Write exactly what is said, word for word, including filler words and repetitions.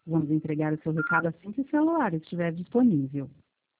Vamos entregar o seu recado assim que o celular estiver disponível.